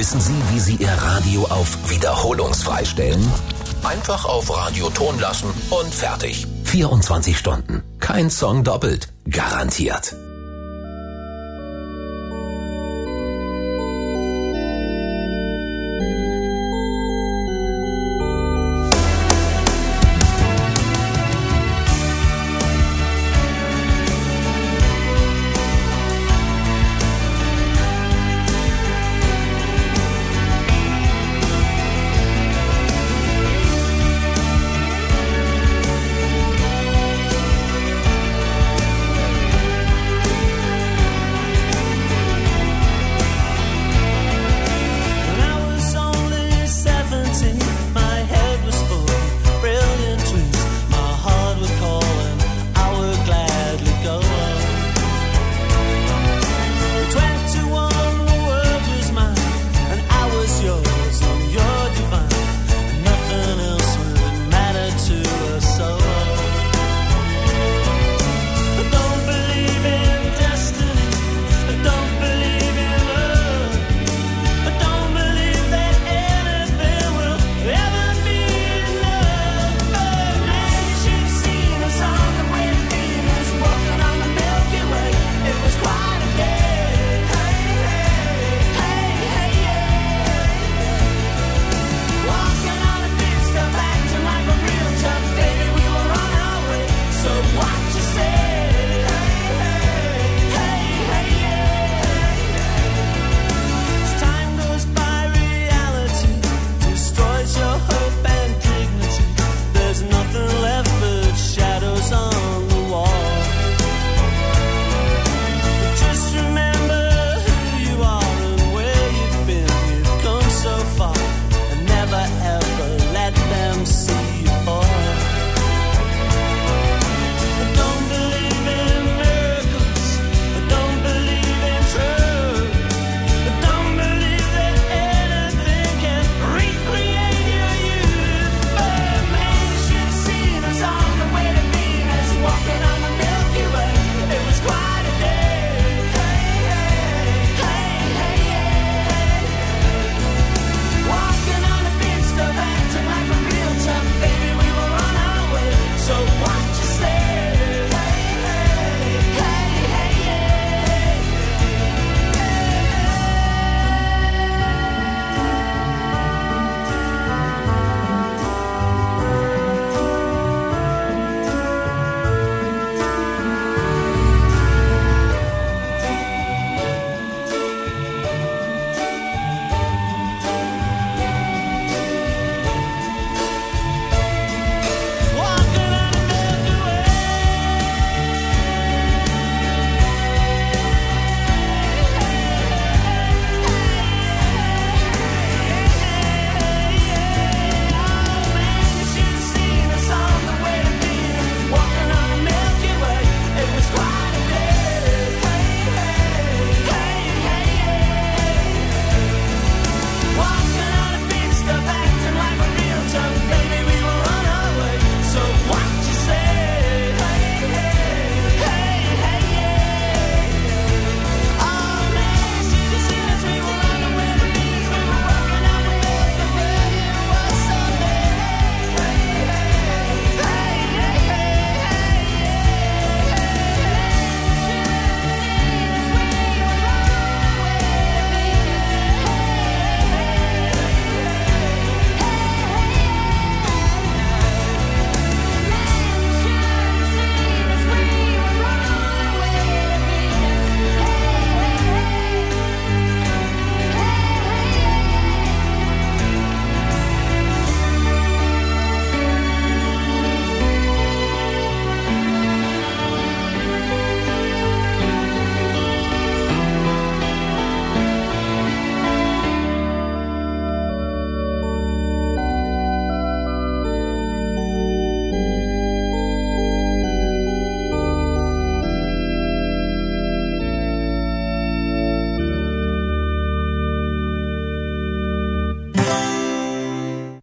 Wissen Sie, wie Sie Ihr Radio auf wiederholungsfrei stellen? Einfach auf Radioton lassen und fertig. 24 Stunden. Kein Song doppelt. Garantiert.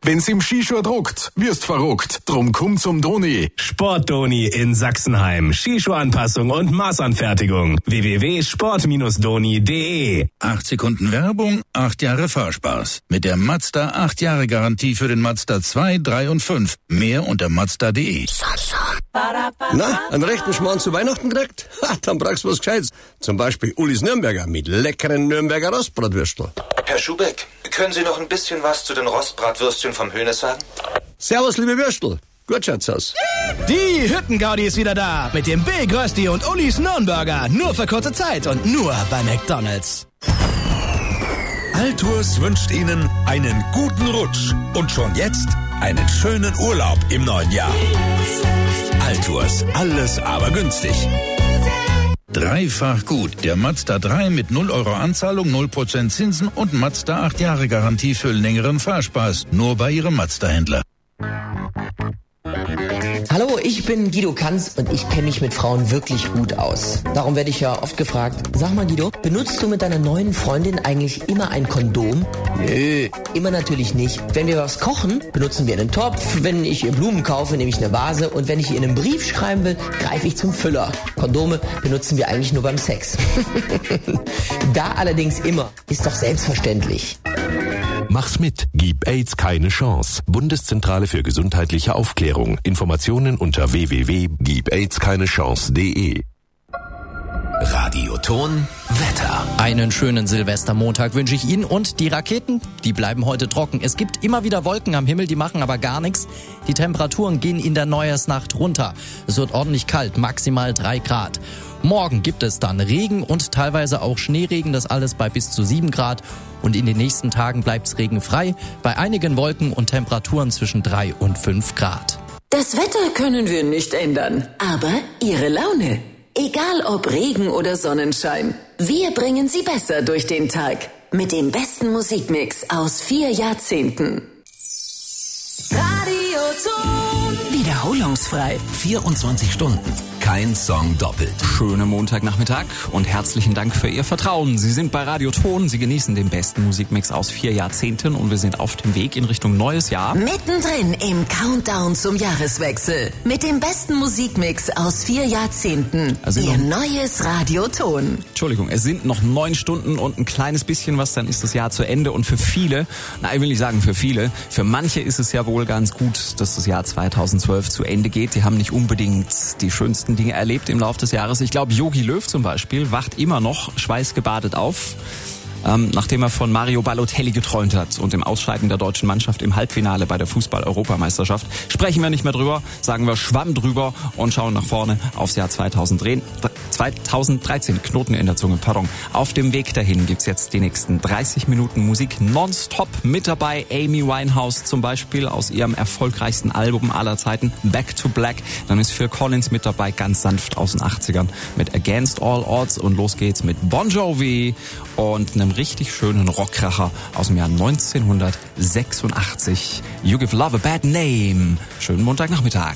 Wenn's im Skischuh druckt, wirst verrückt. Drum komm zum Doni. Sport-Doni in Sachsenheim. Skischuhanpassung und Maßanfertigung. www.sport-doni.de 8 Sekunden Werbung, 8 Jahre Fahrspaß. Mit der Mazda 8 Jahre Garantie für den Mazda 2, 3 und 5. Mehr unter Mazda.de. Na, einen rechten Schmarrn zu Weihnachten gekriegt? Ha, dann brauchst du was Gescheites. Zum Beispiel Ulis Nürnberger mit leckeren Nürnberger Rostbratwürstel. Herr Schubeck, können Sie noch ein bisschen was zu den Rostbratwürstchen vom Hönes sagen? Servus, liebe Würstel. Gut schaut's aus. Die Hüttengaudi ist wieder da mit dem Big Rösti und Ulis Nürnberger. Nur für kurze Zeit und nur bei McDonald's. Altours wünscht Ihnen einen guten Rutsch und schon jetzt einen schönen Urlaub im neuen Jahr. Altours, alles aber günstig. Dreifach gut. Der Mazda 3 mit 0 Euro Anzahlung, 0% Zinsen und Mazda 8 Jahre Garantie für längeren Fahrspaß. Nur bei Ihrem Mazda-Händler. Hallo, ich bin Guido Kanz und ich kenne mich mit Frauen wirklich gut aus. Darum werde ich ja oft gefragt, sag mal Guido, benutzt du mit deiner neuen Freundin eigentlich immer ein Kondom? Nö, immer natürlich nicht. Wenn wir was kochen, benutzen wir einen Topf. Wenn ich ihr Blumen kaufe, nehme ich eine Vase. Und wenn ich ihr einen Brief schreiben will, greife ich zum Füller. Kondome benutzen wir eigentlich nur beim Sex. Da allerdings immer. Ist doch selbstverständlich. Mach's mit. Gib AIDS keine Chance. Bundeszentrale für gesundheitliche Aufklärung. Informationen unter www.gibaidskeinechance.de. Radioton Wetter. Einen schönen Silvestermontag wünsche ich Ihnen und die Raketen, die bleiben heute trocken. Es gibt immer wieder Wolken am Himmel, die machen aber gar nichts. Die Temperaturen gehen in der Neujahrsnacht runter. Es wird ordentlich kalt, maximal 3 Grad. Morgen gibt es dann Regen und teilweise auch Schneeregen, das alles bei bis zu 7 Grad. Und in den nächsten Tagen bleibt's regenfrei, bei einigen Wolken und Temperaturen zwischen 3 und 5 Grad. Das Wetter können wir nicht ändern, aber Ihre Laune. Egal ob Regen oder Sonnenschein, wir bringen Sie besser durch den Tag. Mit dem besten Musikmix aus 4 Jahrzehnten. Radioton. Wiederholungsfrei. 24 Stunden. Kein Song doppelt. Schönen Montagnachmittag und herzlichen Dank für Ihr Vertrauen. Sie sind bei Radioton, Sie genießen den besten Musikmix aus 4 Jahrzehnten und wir sind auf dem Weg in Richtung neues Jahr. Mittendrin im Countdown zum Jahreswechsel. Mit dem besten Musikmix aus 4 Jahrzehnten. Also Ihr neues Radioton. Entschuldigung, es sind noch 9 Stunden und ein kleines bisschen was, dann ist das Jahr zu Ende. Und für viele, nein, ich will nicht sagen für viele, für manche ist es ja wohl ganz gut, dass das Jahr 2012 zu Ende geht. Die haben nicht unbedingt die schönsten Dinge erlebt im Laufe des Jahres. Ich glaube, Jogi Löw zum Beispiel wacht immer noch schweißgebadet auf, nachdem er von Mario Balotelli geträumt hat und dem Ausscheiden der deutschen Mannschaft im Halbfinale bei der Fußball-Europameisterschaft. Sprechen wir nicht mehr drüber, sagen wir Schwamm drüber und schauen nach vorne aufs Jahr 2013. Knoten in der Zunge, pardon. Auf dem Weg dahin gibt's jetzt die nächsten 30 Minuten Musik nonstop. Mit dabei Amy Winehouse zum Beispiel aus ihrem erfolgreichsten Album aller Zeiten, Back to Black. Dann ist Phil Collins mit dabei, ganz sanft aus den 80ern mit Against All Odds. Und los geht's mit Bon Jovi und einem richtig schönen Rockkracher aus dem Jahr 1986. You Give Love a Bad Name. Schönen Montagnachmittag.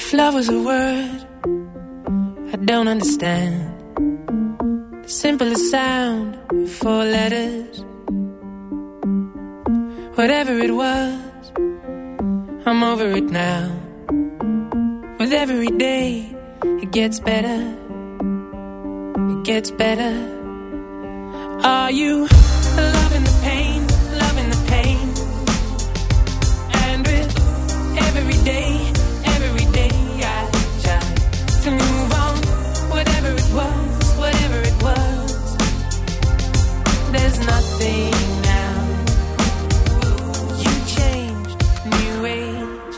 If love was a word I don't understand, the simplest sound, 4 letters. Whatever it was, I'm over it now. With every day, it gets better. It gets better. Are you loving the pain, loving the pain? And with every day I try to move on. Whatever it was, there's nothing now. You changed, new age.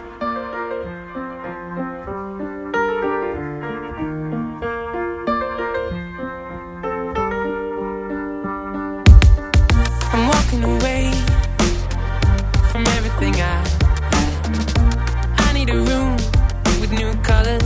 I'm walking away from everything I need a room with new colors.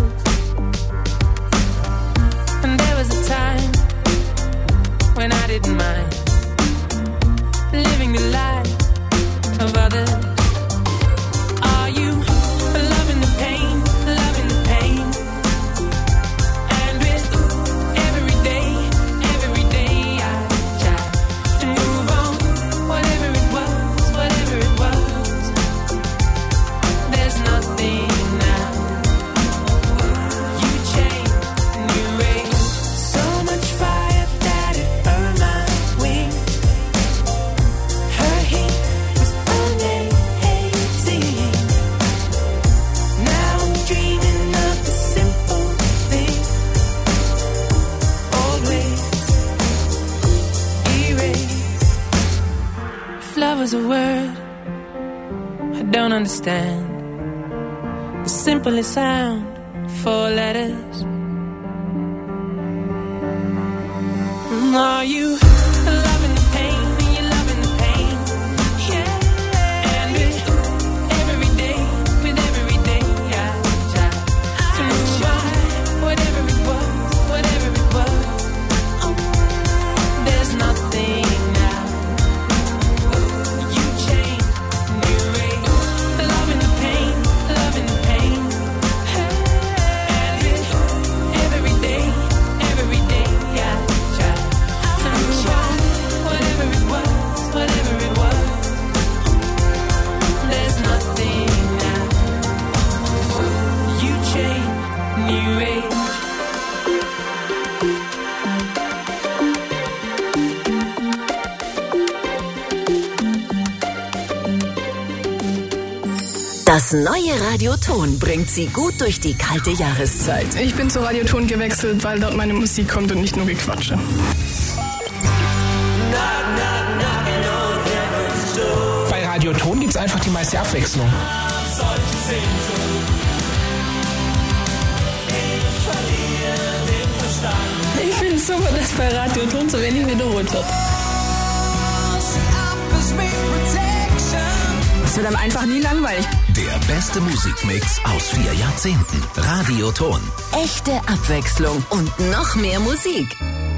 And there was a time when I didn't mind living the life of others. Are you loving the pain, loving the pain? And with every day I try to move on. Whatever it was, there's nothing now. You changed, new age. So much fire that it burned my wings. Her heat was amazing. Now I'm dreaming of the simple thing. Old ways erased. If love was a word I don't understand, the simplest sound, 4 letters. Are you loving the pain? Are you loving the pain? Yeah. And with every day I try to move on. Whatever it was, there's nothing now. You changed, new age. Loving the pain, loving the pain. And with every day I try to move on. Whatever it was, there's nothing now. You changed, new age. Das neue Radioton bringt Sie gut durch die kalte Jahreszeit. Ich bin zu Radioton gewechselt, weil dort meine Musik kommt und nicht nur Gequatsche. Bei Radioton gibt's einfach die meiste Abwechslung. Ich finde es super, dass bei Radioton so wenig wiederholt wird. Es wird einem einfach nie langweilig. Der beste Musikmix aus 4 Jahrzehnten. Radioton. Echte Abwechslung und noch mehr Musik.